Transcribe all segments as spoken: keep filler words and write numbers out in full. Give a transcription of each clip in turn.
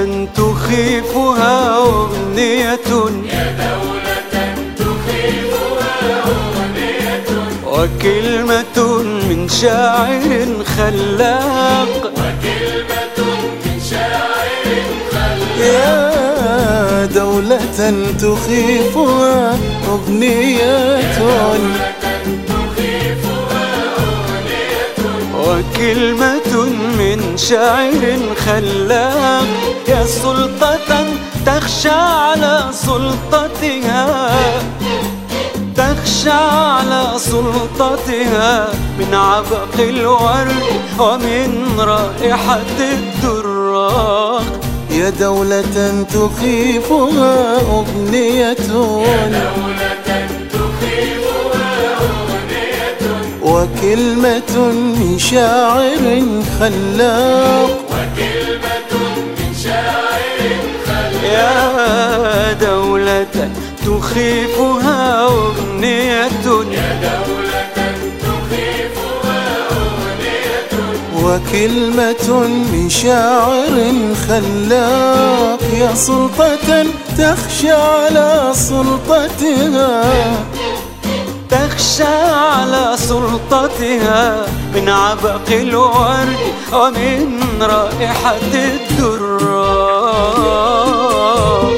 تخيفها أغنية، يا دولة تخيفها أغنية، وكلمة من شاعر خلاق، وكلمة من شاعر خلاق. يا دولة تخيفها أغنية، وكلمة من شاعر خلاق. يا سلطة تخشى على سلطتها، تخشى على سلطتها من عبق الورد ومن رائحة الدراق. يا دولة تخيفها أغنية، وكلمة من شاعر خلاق، وكلمة من شاعر خلاق. يا دولة تخيفها أغنية، يا دولة تخيفها أغنية، وكلمة من شاعر خلاق. يا سلطة تخشى على سلطتها، تخشى على سلطتها من عبق الورد ومن رائحة الدراق.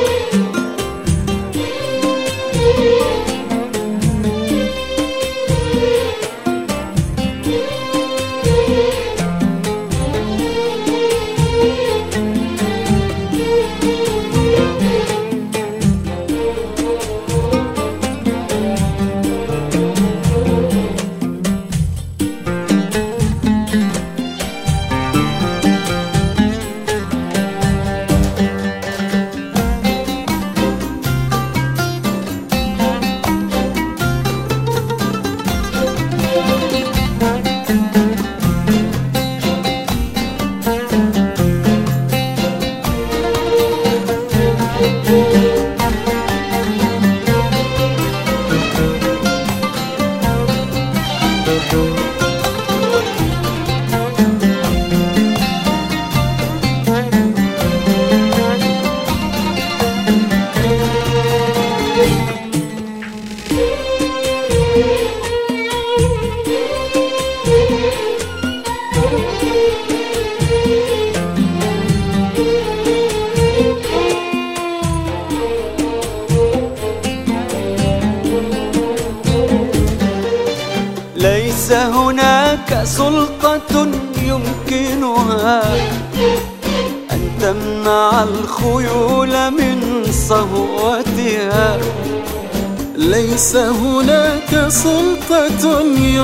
ليس هناك سلطة يمكنها أن تمنع الخيول من صهوتها. ليس هناك سلطة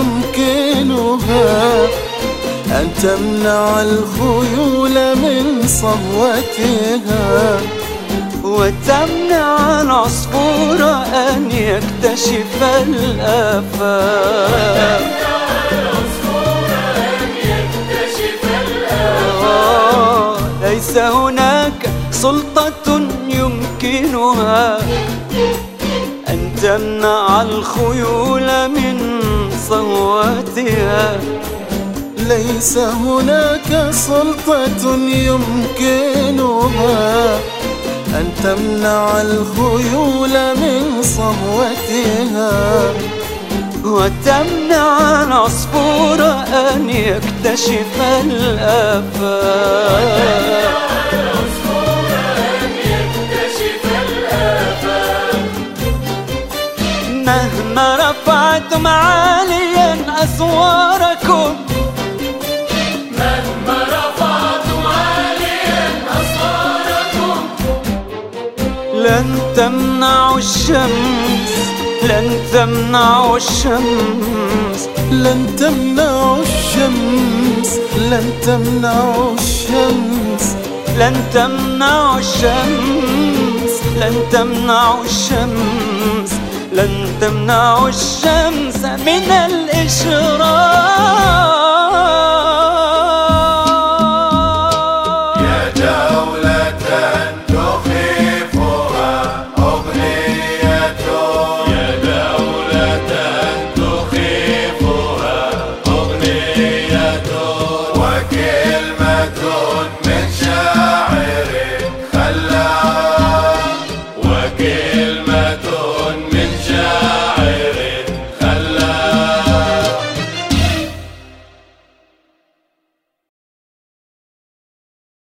يمكنها أن تمنع الخيول من صهوتها، وتمنع العصفور أن يكتشف الآفاق. ليس هناك سلطة يمكنها أن تمنع الخيول من صهوتها. ليس هناك سلطة يمكنها أن تمنع الخيول من صهوتها، وتمنع العصفور أن يكتشف الآفاق. مهما رفعتم عاليا أصواركم، مهما رفعتم عاليا أصواركم، لن تمنعوا الشمس، لن تمنعوا الشمس، لن تمنعوا الشمس، لن تمنعوا الشمس، لن تمنعوا الشمس، لن تمنعوا الشمس، لن تمنعوا الشمس من الإشراق.